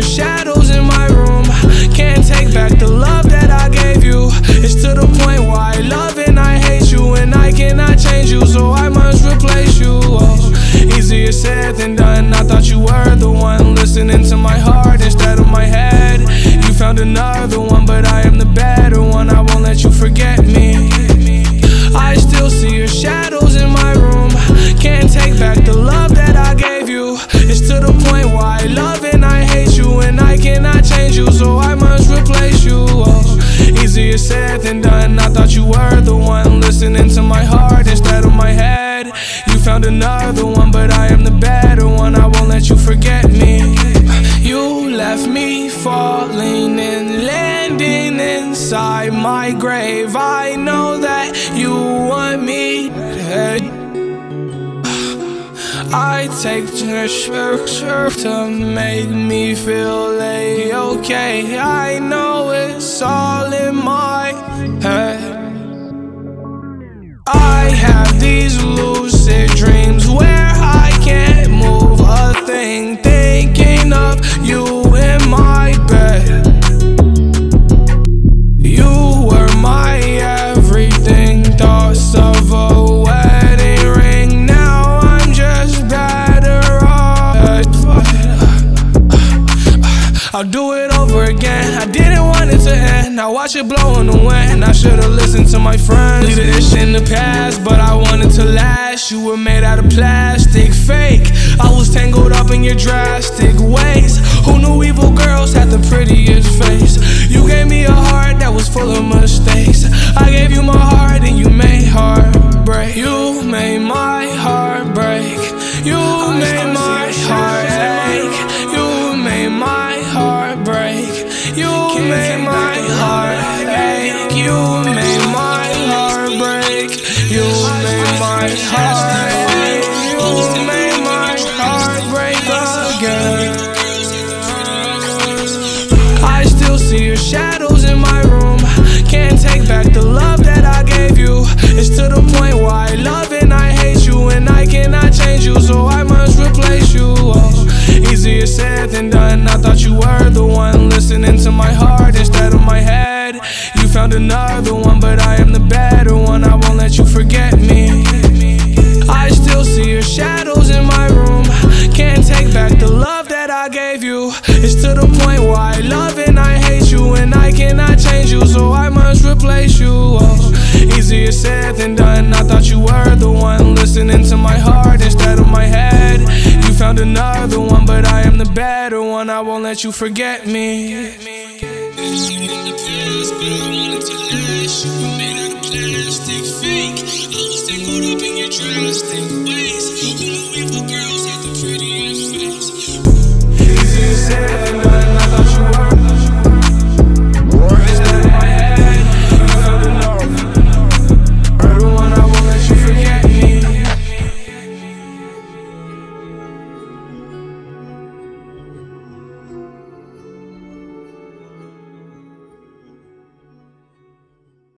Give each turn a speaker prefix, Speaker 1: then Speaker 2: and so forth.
Speaker 1: your shadows in my room. Can't take back the love that I gave you. It's to the point where I love and I hate you, and I cannot change you, so I must replace you. Oh, easier said than done. I thought you were the one listening to my heart instead of my head. You found another one, but I am the better one. I won't let you forget me. I still see your shadows in my room. Can't take back the love that I gave you. It's to the point where I love and I hate you, and I cannot change you, so I must replace you. Oh, easier said than done. I thought you were the one listening to my heart instead of my head. You found another one, but I am the better one. I won't let you forget me. You left me falling and landing inside my grave. I know that you want me dead. I take to make me feel okay. I know it's all in my head. I have these lucid dreams where I can't move a thing, thinking of you in my bed. You were my everything, thoughts of a wedding ring. Now I'm just better off. I'll do it over again. I didn't want it to end. I watch it blow in the wind. I should've listened to my friends. Leave this in the past, but I wanted to last. You were made out of plastic, fake. I was tangled up in your drastic ways. Who knew evil girls had the prettiest face? You gave me a heart that was full of mistakes. I gave you my heart and you made heartbreak. You made my heart break. You made my heart ache. You made my heart break. You made my heart ache. You made my heart break. You made my heart ache. You made my heart break again. I still see your shadows in my room. Can't take back the love that I gave you. It's to the point where I love and I hate you, and I cannot change you, so I must replace you. Oh, easier said than done. I thought you were the one listening to my heart instead of my head. You found another one, but I am the better one. I won't let you forget me. I still see your shadows in my room. Can't take back the love that I gave you. It's to the point where I love and I hate you, and I cannot change you, so I must replace you. Oh, easier said than done. I thought you were the one listening to my heart instead of my head. You found another one, but I am the better one. I won't let you forget me.